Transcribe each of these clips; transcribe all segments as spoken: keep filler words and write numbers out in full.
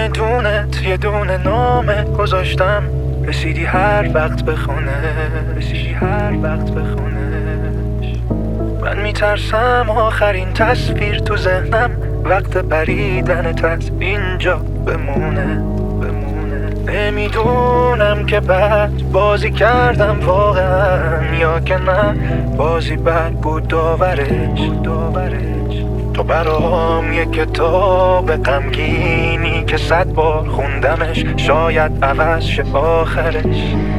دونت یه دونه نامه گذاشتم، رسیدی هر وقت بخونه، رسیدی هر وقت بخونش. من میترسم آخرین تصویر تو ذهنم وقت پریدنت از اینجا بمونه بمونه. نمیدونم که بعد بازی کردم واقعا یا که نه، بازی بد بود داورش. تو برام یه کتاب غمگینی که صد بار خوندمش، شاید عوض شه آخرش.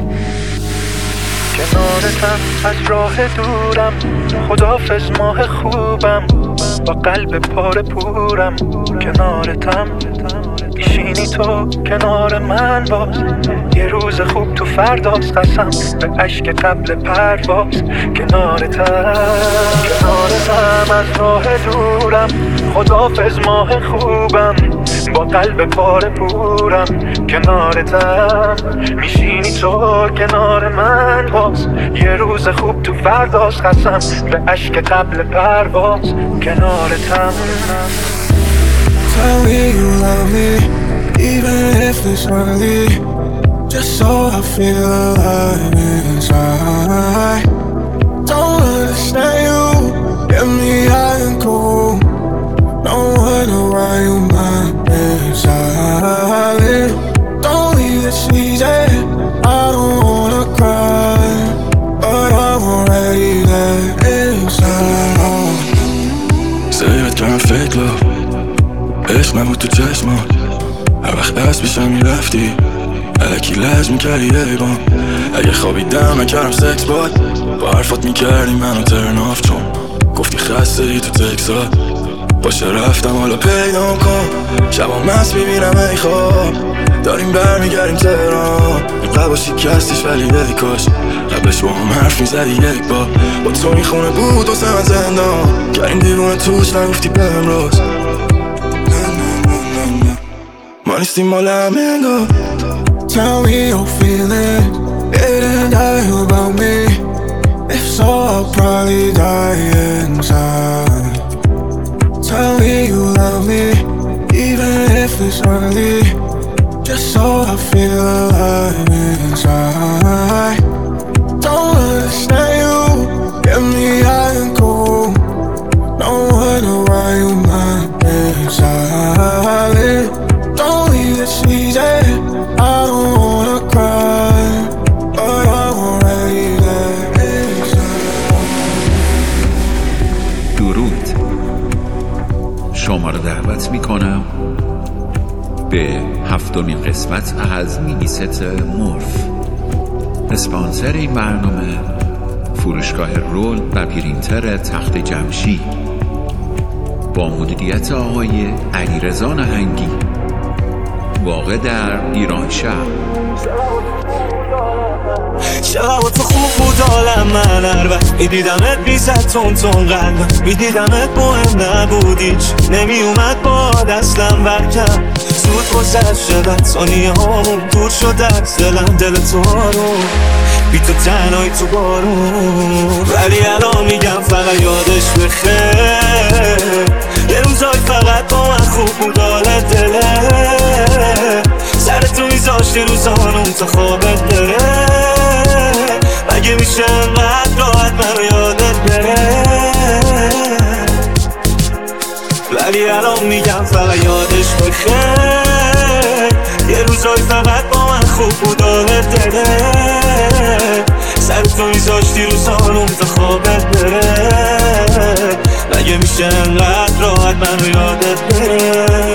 کنارتم از راه دورم، خداحافظ ماه خوبم، با قلب پاره پورم. کنارتم میشینی تو کنار من باز، یه روز خوب تو فرداست، قسم به عشق قبل پرواز. کنارتم کنارتم از راه دورم، خداحافظ ماه خوبم، با قلب پاره پورم. کنارتم میشینی تو کنار من باز، یه روز خوب تو فرداست، قسم به عشق قبل پرواز. کنارتم Tell me you love me, even if it's early, just so I feel alive inside. Don't understand you, get me high and cool. Don't wonder why you mind inside. Don't leave this easy, I don't wanna cry, but I'm already there inside. سیبت کردم فکر لب عشق نبود تو چشمات، هر وقت دست پیشم میرفتی الکی لج میکردی ایبان. اگه خوابیدم نکردم سکس باد، با حرفات میکردی منو ترن آف، چون گفتی خسته ای تو تکسات. باشه رفتم حالا پیدا کن، شبا مست میبینم ای خواب، داریم برمیگردیم تهران. اینقدر باشی کستیش ولی ای کاش قبلش با هم حرف میزدی یک بار. با تو این خونه بود و سمت زندان، کردیم دیوونه توش نگفتی بهم راست. ما نیستیم مال همه انگار. Tell me your feelings, didn't die about me. If so, I'll probably die inside. Tell me you love me, even if it's early, just so I feel alive inside. Don't understand you, get me high and cool. Don't wonder why you mind inside. Don't leave this easy, I don't wanna cry, but I'm already there inside. درود، شما رو دعوت میکنم به هفتمین قسمت از مینی ست مورف. اسپانسر این برنامه فروشگاه رول و پرینتر تخت جمشید با مدیریت آقای علیرضا نهنگی، واقع در ایران شهر. چقدر تو خوب بود عالم، من هر وقت میدیدمت میزد تون تون قلبم، میدیدمت مهم نبود هیچ، نمیومد با دستم ورکم. زود گذشت شدن ثانیه هامون، دور شد از دلم دل تو رو، بی تو تنهایی تو بارون. ولی الان میگم فقط یادش بخیر، یه روزای فقط با من خوب بود حالت دله. سر تو میذاشتی روزانم تا خوابت بره، مگه میشه انقدر راحت منو یادت بره. ولی الان میگم فقط یادش بخیر، یه روزای فقط با من خوب بود حالت دله. سر تو میذاشتی روزانم تا خوابت بره، مگه میشه انقدر راحت منو یادت بره.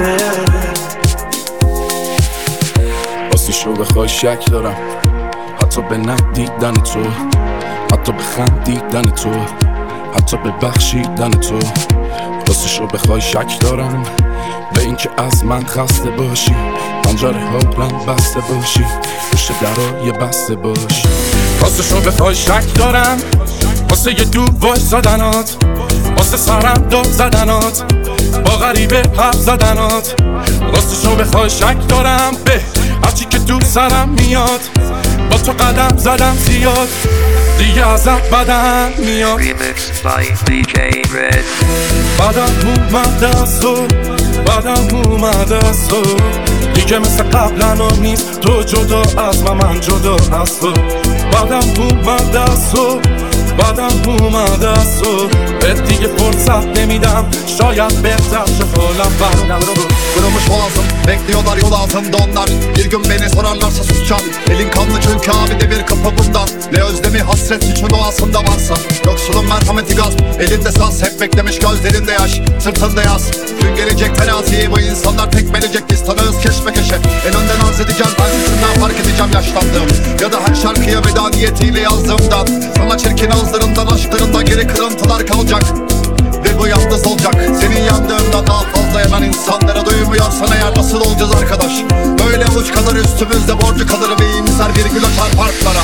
واسه شو بخوای شک دارم، حتی به ندیدن تو، حتی به خندیدن تو، حتی به بخشیدن تو. واسه شو بخوای شک دارم به این که از من خسته باشی، پنجره هارم بسته باشی، پشت درای بسته باشی. واسه شو بخوای شک دارم واسه یه دو وای زدنات، واسه سرم داد زدنات، با غریبه حرف زدنات. واسه شو بخوای شک دارم به هرچی که تو سرم میاد، با تو قدم زدم زیاد، دیگه ازت بدم میاد. Remixed by دی جی Red. بعدم اومده از تو بعدم اومده از تو دیگه مثل قبلا نیست، تو جدا از من من جدا از تو. بعدم اومده از تو بعدم اومده از تو بهت دیگه فرصت nemiydem şayet behter şafalam benden dur. Kırılmış boğazım bekliyorlar yol altında onlar. Bir gün beni sorarlarsa susacağım. Elin kanlı çünkü abi de bir kapı bundan. Ne özlemi hasret suçu doğasında varsa. Yoksulun merhameti gasp elinde saz. Hep beklemiş gözlerinde yaş sırtında yaz. Gün gelecek teraziyi bu insanlar tekmelecek. Biz tanığız keşmekeşe. En önden arz edeceğim ben sizinden fark edeceğim yaşlandığım. Ya da her şarkıya veda niyetiyle yazdığımdan. Sana çirkin ağızlarından aşklarında geri kırıntılar kalacak. Ve bu yalnız olacak. Senin yandığında daha fazla yanan insanlara duymuyorsan eğer nasıl olacağız arkadaş? Böyle uç kalır üstümüzde borcu kalır ve iyimser virgül açar parklara.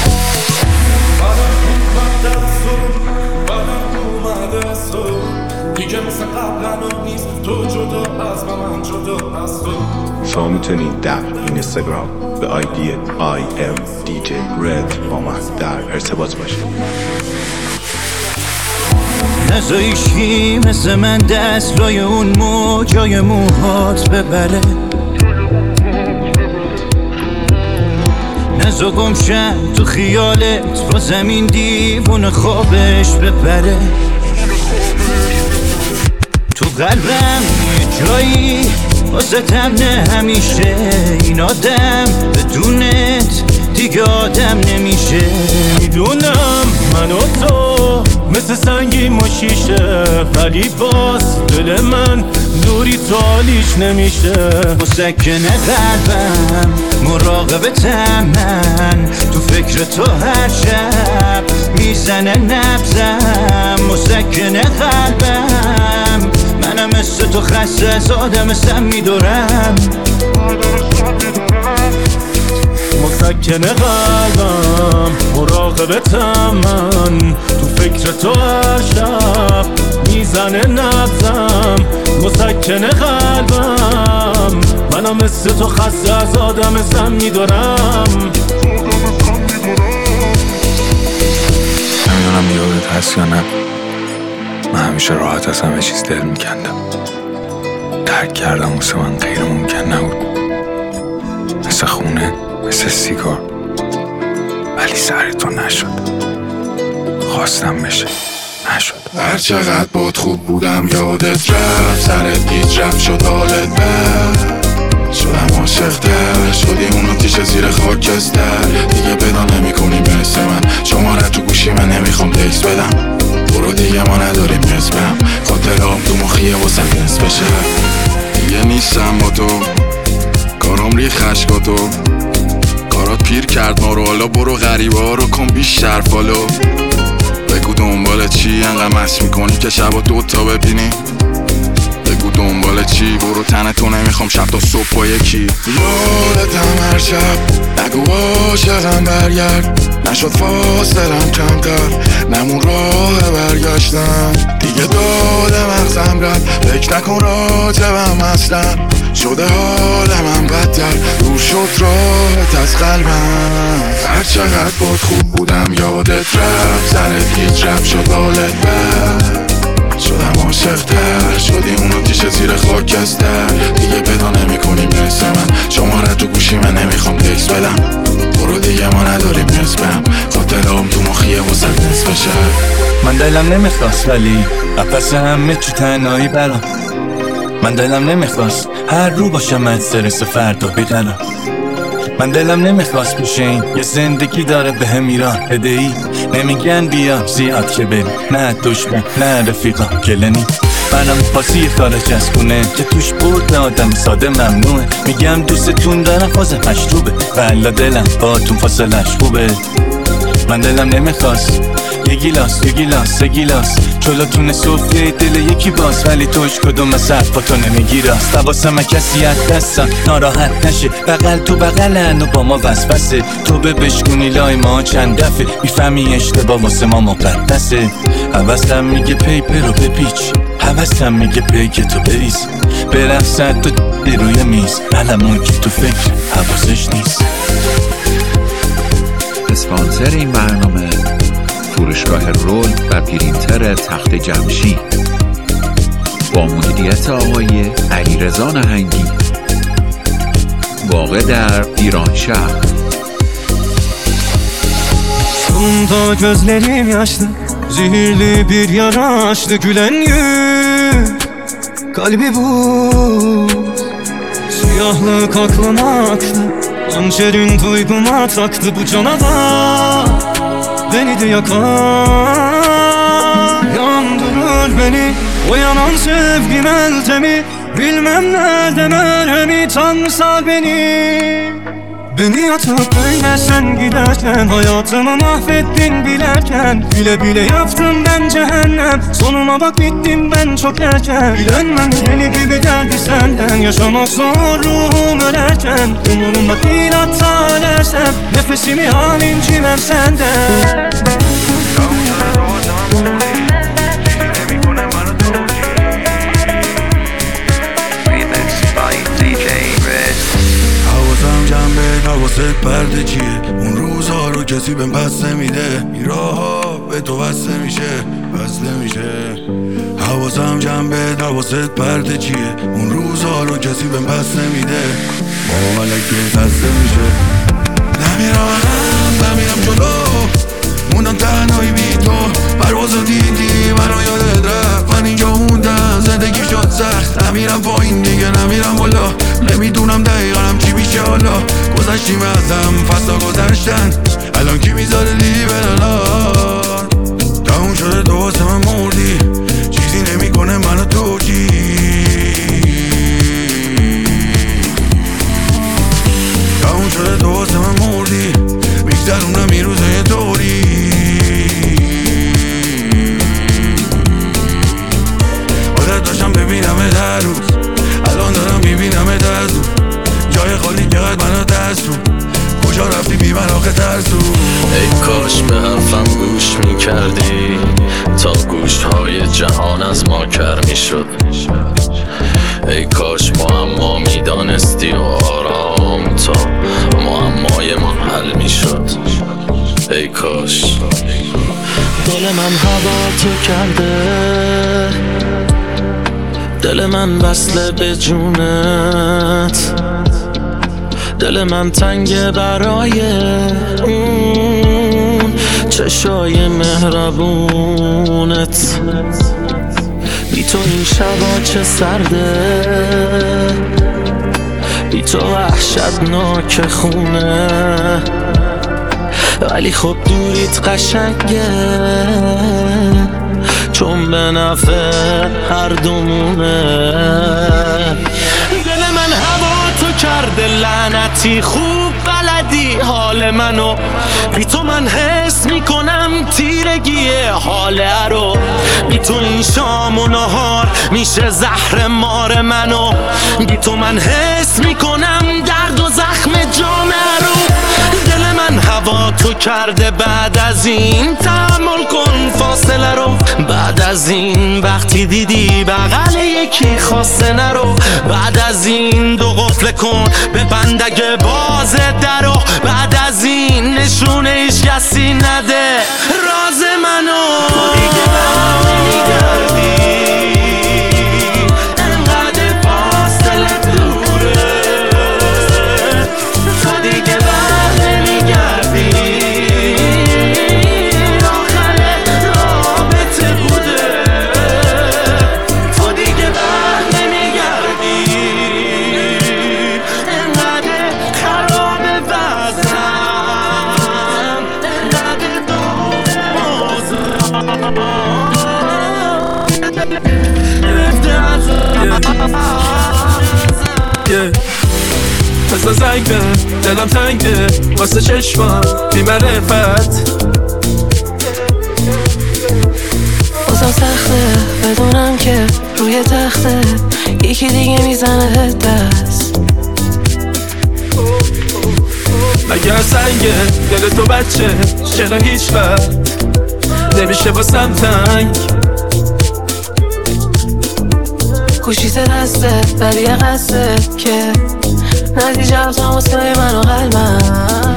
شما میتونید در اینستاگرام به آیدی آی ام دی جی رد با من در ارتباط باشید. نزایشی مثل من دست لای اون موجای موهات ببره، نزا گمشم تو خیالت با زمین دیوون خوابش ببره. تو قلبم یه جایی واسه تمنه همیشه، این آدم بدونت دیگه آدم نمیشه. میدونم من و تو مثل سنگی مشیشه، ولی باز دل من دوری تالیش نمیشه. مسکن قلبم مراقبتم من، تو فکر تو هر شب میزنه نبزم. مسکن قلبم منم مثل تو خسته از آدم سم میدارم. مسکن قلبم مراقبتم من، تو فکر تو هر شب میزنه نبزم. مسکن قلبم منم مثل تو خسته از آدم سم میدارم. نمیدونم یادت هست یا نه، من همیشه راحت از همه چیز دل میکندم. درک کردم واسه من غیر ممکن نبود، مثل خونه، مثل سیگار، ولی سر تو نشد. خواستم بشه نشد. هر چقدر باد خوب بودم یادت رفت، سرت گیج رفت شد حالت بد. شدم عاشق تر شدی اونو تیش زیر خاکستر. دیگه پیدا نمی کنی مثل من، شماره تو گوشی من نمیخوام تکس بدم. برو دیگه ما نداریم نسبم، خاطرام تو مخیه واسه نصف بشه. دیگه نیستم با تو، کارام ریخ خشکا تو. کارات پیر کرد ما رو، حالا برو غریبه ها رو کن بیشتر فالو. بگو دنبال چی انقدر مست میکنی که شبا دوتا ببینی. بگو دنبال چی برو تن تو نمیخوام شب تا صبح با یکی. یادتم هر شب نگو عاشقم برگرد، نشد فاصلم کمتر نمون راه برگشتن. دیگه داده مغزم رد فکر نکن راجبم اصلا، شده حالمم بدتر دور شد راحت از قلبم. هر چقدر باد خوب بودم یادت رفت، سرت گیج رفت شد حالت بد. شدم عاشق تر شدی اونو تیشه زیر خاکستر. دیگه پیدا نمی کنی مثل من، شماره تو گوشی من نمیخوام تکس بدم. برو دیگه ما نداریم نسبم، خاطرام تو مخیه واسه نصف بشه. من دلم نمیخواست ولی قفص همه چی تنهایی برام. من دلم نمیخواست هر رو باشم استرس فردا بیقرار. من دلم نمیخواست بشه این یه زندگی داره به هم ایران بدهی. نمیگن بیام زیاد که بریم، نه دشمن نه رفیقا کلنی. منم پاسی خارج از خونه که توش برد آدم ساده ممنوعه. میگم دوستتون دارم فاز مشروبه، ولی دلم باتون فاصلش خوبه. من دلم نمیخواست یه گیلاس یه گیلاس یه گیلاس چلاتون سفره دل یکی باز، ولی توش کدوم صرف با تو نمیگی راست. حواسم کسی از دستم ناراحت نشه، بغل تو بغلن و با ما وسوسه. تو به بشکونی لای ما چند دفعه میفهمی اشتباه واسه ما مقدسه. حواسم میگه پیپر رو بپیچ، حواسم میگه پیک تو بریز، برقصد تو روی میز، علمون که تو فکر حواسش نیست. اسپانسر این برنامه فروشگاه رول و پرینتر تخت جمشید. با مدیریت آقای علیرضا نهنگی، واقع در ایران şehir. Sonunda gözlerim yaşlı, zehirli bir yara açtı. Gülen yüz, kalbi buz, siyahlık aklıma aktı. Hançerin duyguma taktı bu canavar, beni de yakar. Yandırır beni o yanan sevgi meltemi, bilmem nerede merhemi. Tanrı sal beni. Beni yatıp öyle sen giderken, hayatımı mahvettin bilerken. Bile bile yaptım ben cehennem, sonuma bak bittim ben çok erken. Bilenmem deli gibi geldi senden, yaşamak zor ruhum ölerken. Umurumda değil hatta ölersem, nefesimi al incimem senden. حواست پرده چیه؟ اون روزها رو کسی بهم پس نمیده. این راه‌ها به تو وصله میشه، وصله میشه. حواسم جنبه، حواست پرده چیه؟ اون روزها رو کسی بهم پس نمیده. با ملکه خسته میشه. نمیرم هم نمیرم جلو، موندم تنهایی بی تو. پروازو دیدی منو یادت رفت، من اینجا موندم زندگی شد سخت. نمیرم پایین دیگه نمیرم بالا، نمیدونم دقیقا هم چی میشه حالا. گذشتیم ازم فصلا گذشتن، الان کی میذاره لیبر الان. تموم شده تو واسه من مردی، چیزی نمیکنه منو تو چی. تموم شده تو واسه من مردی، میگذرونم این روزه یه طوری. عادت داشتم ببینمت هر روز، الان دارم میبینمت از دور. جای خالی چقدر منو ترسون، کجا رفتی بی من آخه ترسون. ای کاش به حرفم گوش میکردی، تا گوشت های جهان از ما کر میشد. ای کاش معما میدانستی و آرام تا معمای من حل میشد. ای کاش. دل من هوا تو کرده، دل من وصله به جونت. دل من تنگه برای اون چشای مهربونت. بی تو این شبا چه سرده، بی تو وحشتناک خونه. ولی خب دوریت قشنگه، چون به نفع هر دومونه. دل من هوا تو کرده لعنتی، خوب بلدی حال منو. بی تو من حس میکنم تیرگیه حاله رو. بی تو این شام و نهار میشه زهر مار منو. بی تو من حس میکنم درد و زخم جامعه رو. دل من هوا تو کرده، بعد از این تحمل کن فاصله رو. بعد از این وقتی دیدی بغل یکی خواسته نرو. بعد از این دو قفل کن به بندگه باز درو. بعد از این نشونه ایش کسی نده راز منو. تو دیگه بر نمیگردی، انقدر فاصله دوره. تو دیگه بر نمیگردی، آخر رابطه بوده. تو دیگه بر نمیگردی، انقدر خراب وزنم، انقدر مثل زنگ به دلم تنگه، واسه چشمم بی معرفت. بازم سخته بدونم که روی تخته یکی دیگه میزنه دست. مگر سنگه دل تو بچه، چرا هیچ وقت نمیشه واسم تنگ. گوشیت دسته ولی یه قصده که نتیجه از واسه من و قلبم.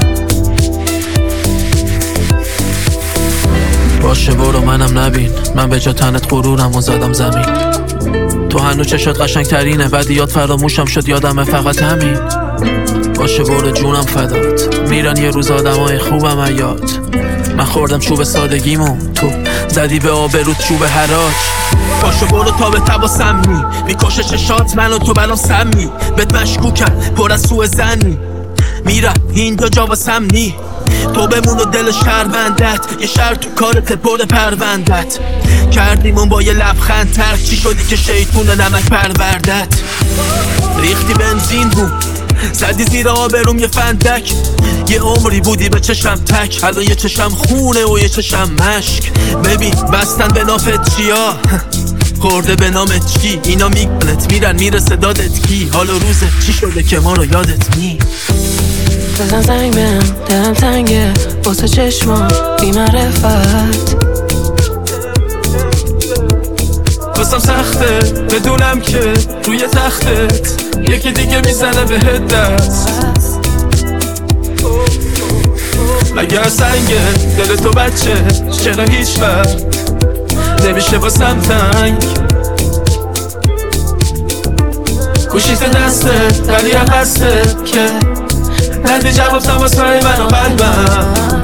باشه برو منم نبین، من به جا تنت غرورم و زدم زمین. تو تو هنوز چشات قشنگ ترینه، بعد یاد فراموشم شد یادمه فقط همین. باشه برو جونم فدات، میرن یه روز آدمای خوبم ایاد. من خوردم چوب سادگیمو، تو زدی به آبروت چوب حراج. پاشو برو تا به تبا سمی، میکشه چشات منو تو بلام سمی. بهت مشکوکم پر از سوء زنی، میرم این دو جا واسم نی. تو بمون و دل شهروندت، یه شهر تو کارت پر پروندت. کردیمون با یه لبخند ترک، چی شدی که شیطون نمک پروردت. ریختی بنزین بود، زدی زیر آبروم یه فندک. یه عمری بودی به چشم تک، الان یه چشم خونه و یه چشم مشک. ببین بستن به نافت چیا، خورده به نامت چی. اینا میگنت میرن میرسه دادت کی. حالا روزه چی شده که ما رو یادت نی. بزن زنگ بهم دلم تنگه واسه چشما بی معرفت. واسم سخته بدونم که روی تختت یکی دیگه میزنه بهت دست. مگه سنگه دل تو بچه، چرا هیچ وقت نمیشه واسم تنگ. گوشیت دسته ولی هم هسته که ندی جواب تماسای من و قلبم.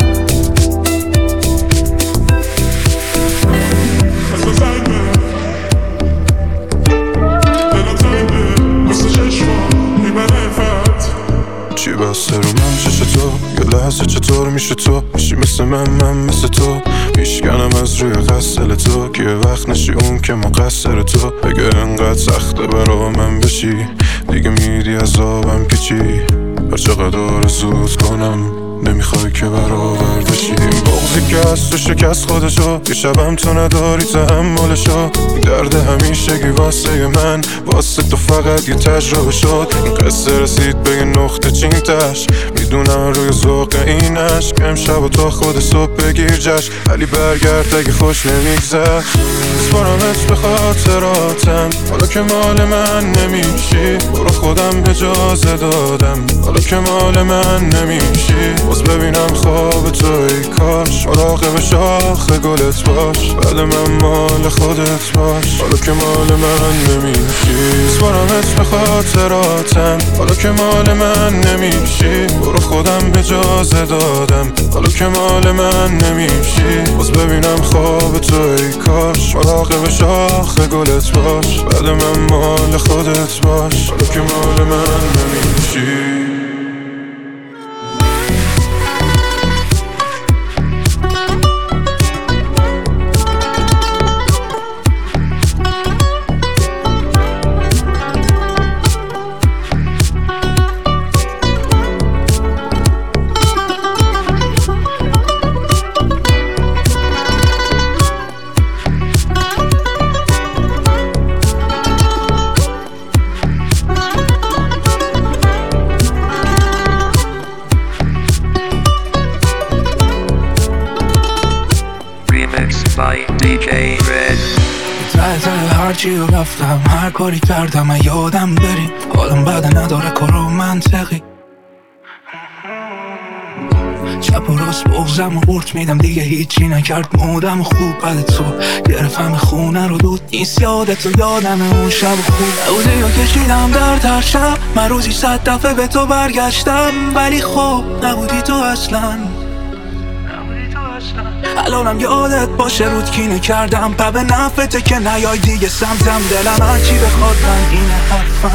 چی بسته رو من چش تو، یه لحظه چطور میشه تو میشی مثل من من مثل تو. میشکنم از روی قصل تو که یه وقت نشی اون که مقصر تو. اگه انقدر سخته برا من بشی دیگه میری از آبم پیچی. هر چقدر آرزوت کنم نمیخوای که برآوردشی. این بغضی که از تو شکست خودشو، یه شبم تو نداری تحملشو. این درد همیشگی واسه من، واسه تو فقط یه تجربه شد. این قصه رسید به یه نقطه چینتش، میدونم روی ذوق این عشق امشب و تا خود صبح بگیر جشن. ولی برگرد اگه خوش نمیگذشت. سپارمت به خاطراتم حالا که مال من نمیشی. برو خودم اجازه دادم حالا که مال من نمیشی. باز ببینم خواب تو ای کاش، مراقب شاخ گلت باش. بعد من مال خودت باش حالا که مال من نمیشی. سپارمت به خاطراتم حالا که مال من نمیشی. برو خودم اجازه دادم حالا که مال من نمیشی. باز ببینم خواب تو ای کاش، مراقب شاخ گلت باش. بعد من مال خودت باش حالا که مال من نمیشی. هرچی رو رفتم هر کاری کردم من یادم بری. حالم بعد نداره کارو منطقی. چپ و راست بغزم و قورت میدم دیگه هیچی نکرد مودم خوب. بعد تو گرفتم خونه رو دود نیست یادت رو یادم اون شب خوب. نبوده یا کشیدم در تر شب من روزی صد دفعه به تو برگشتم. ولی خب نبودی تو اصلا. الانم یادت باشه رود کینه کردم پا به نفته که نیای دیگه سمتم. دلم هرچی بخواد من اینه حرفم.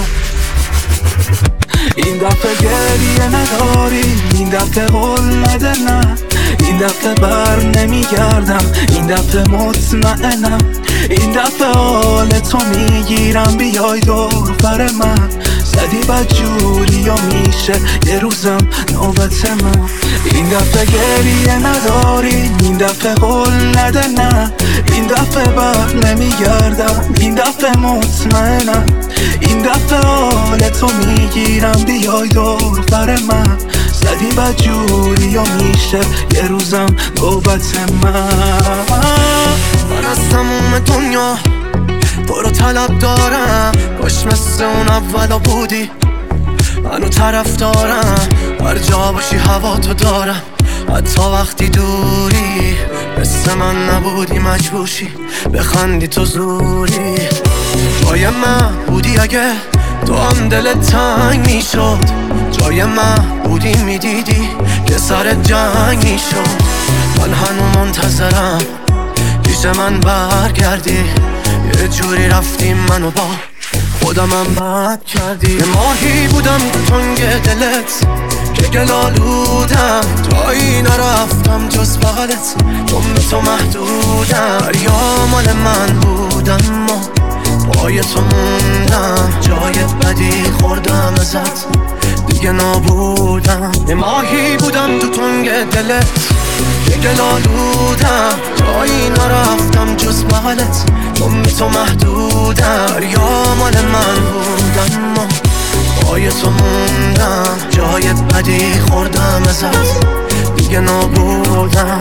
این دفعه گریه نداری، این دفعه قول نده نه. این دفعه بر نمیگردم، این دفعه مطمئنم. این دفعه حال تو میگیرم بیای دور بر من. زدی بد جوری و میشه یه روزم نوبت من. این دفعه گریه نداری، این دفعه قول نده نه. این دفعه بر نمیگردم، این دفعه مطمئنم. این دفعه حال تو میگیرم بیای دور بر من. زدی بد جوری و میشه یه روزم نوبت من. من از تموم دنیا برو طلب دارم، کاش مثل اون اولا بودی منو طرف دارم. هر جا باشی هوا تو دارم، حتی وقتی دوری. مثل من نبودی مجبوشی بخندی تو زوری. جای من بودی اگه تو هم دلت تنگ میشد، جای من بودی میدیدی که سر جنگ میشد. من هنو منتظرم پیش من برگردی، یه جوری رفتی منو با خودمم بد کردی. یه ماهی بودم تنگ دلت که گلالودم، جایی نرفتم جز بغلت چون به تو محدودم. دریا مال من بودم ما پای تو موندم، جای بدی خوردم ازت دیگه نابودم. یه ماهی بودم تو تنگ دلت که گلالودم، جایی نرفتم جز بغلت چون به تو محدودم. دریا مال من بودم ما پای تو موندم، جای بدی خوردم ازت دیگه نابودم.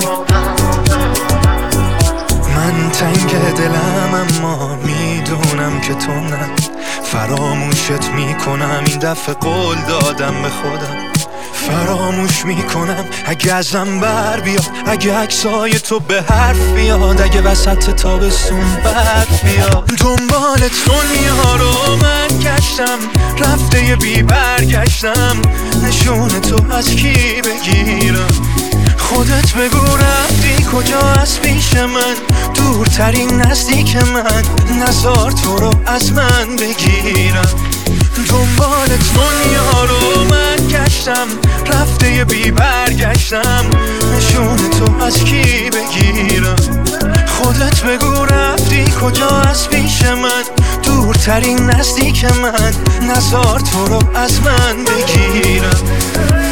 من تنگ دلم اما میدونم که تو نه، فراموشت میکنم این دفعه قول دادم به خودم، فراموش میکنم اگه ازم بر بیاد، اگه عکسای تو به حرف بیاد، اگه وسط تابستون برف بیاد. دنبالت دنیا رو من گشتم، رفته یه بی برگشتم، نشون تو از کی بگیرم؟ خودت بگو رفتی کجا از پیش من، دورترین نزدیک من، نزار تو رو از من بگیرم. دنبالت دنیا رو من گشتم، رفته یه بی برگشتم، نشون تو از کی بگیرم؟ خودت بگو رفتی کجا از پیش من، دورترین نزدیک من، نزار تو رو از من بگیرم.